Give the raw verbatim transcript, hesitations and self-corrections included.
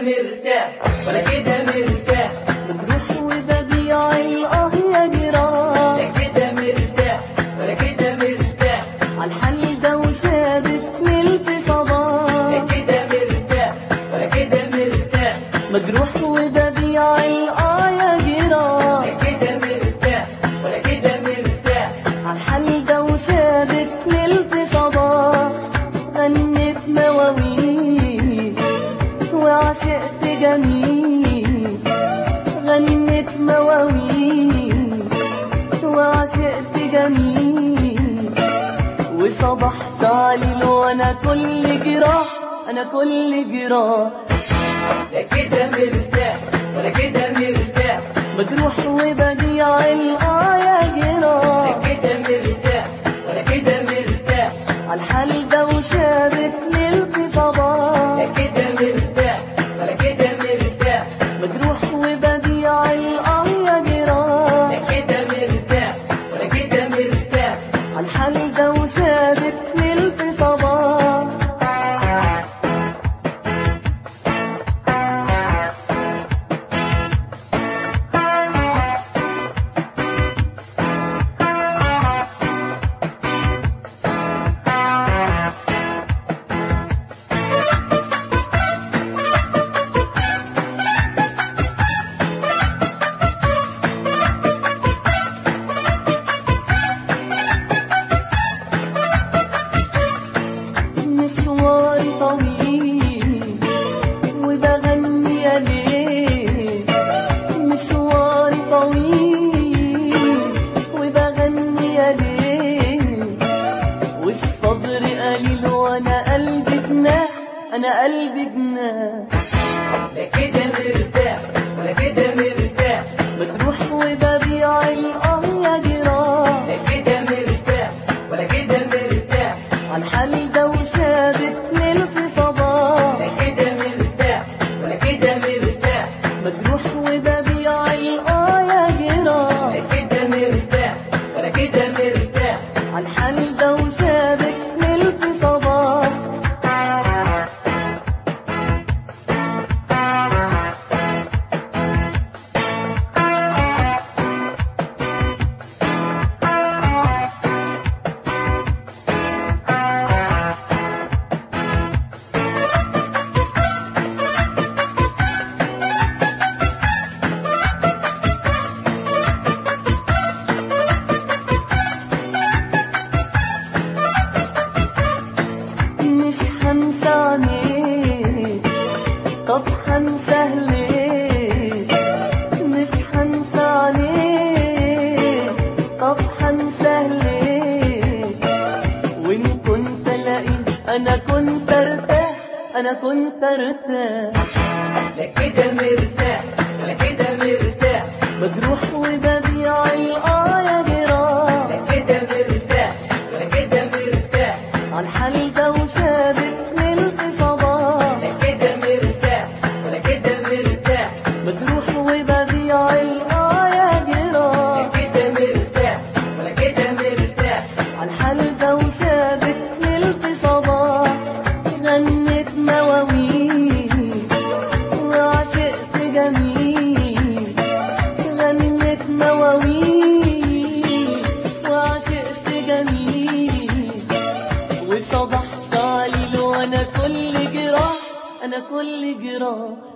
مرتاح ولا كده مرتاح، بتروح وببيع الاه يا جراح. لا كده مرتاح ولا كده مرتاح، عالحل ده وثابت ملك فضاء. لا كده مرتاح ولا كده مرتاح، مجروح وببيع الاه يا جراح. لا كده مرتاح ولا كده مرتاح، عالحل ده وثابت ملك فضاء. غنيت مواويل وعشقت جميل، غنيت مواويل وعشقت جميل، وصبحت عليل وانا كل جراح، انا كل جراح. لا كده مرتاح ولا كده مرتاح، بتروح وببيع الاه يا لا جراح. كده مرتاح ولا كده مرتاح، عالحال ده وثابت ملك لا صباح. كده مرتاح ولا كده مرتاح، بتروح وببيع الاه يا جراح. لا كده مرتاح ولا كده مرتاح، عالحال ده وثابت ملك صباح. مشواري طويل وبغني يا ليل، مشواري طويل وبغني يا ليل، والصبر قليل وانا قلبي جناح، انا قلبي جناح. لا كده مرتاح ولا كده مرتاح، بتروح وببيع الاه يا جراح. لا كده مرتاح ولا كده مرتاح، عالحال ده وثابت ملك صباح. لا كده مرتاح ولا كده مرتاح، بتروح وببيع الاه يا جراح. لا كده مرتاح ولا كده مرتاح، عالحال ده وثابت ملك صباح. مش هنسى عينيك، طب هنسى ليه؟ مش هنسى عينيك، طب هنسى ليه؟ وإن كنت لقيت أنا كنت ارتاح، أنا كنت ارتاح. لا كده مرتاح ولا كده مرتاح، بتروح وببيع الآه يا جراح. لا كده مرتاح ولا كده مرتاح، عالحال ده وثابت ملك صباح. لا كده مرتاح ولا كده مرتاح، بتروح وببيع الآه يا لا جراح. كده مرتاح ولا كده مرتاح، عالحال ده وثابت ملك صباح. غنيت مواويل وعشقت جميل، غنيت مواويل وعشقت جميل، وصبحت عليل وانا كل جراح، انا كل جراح.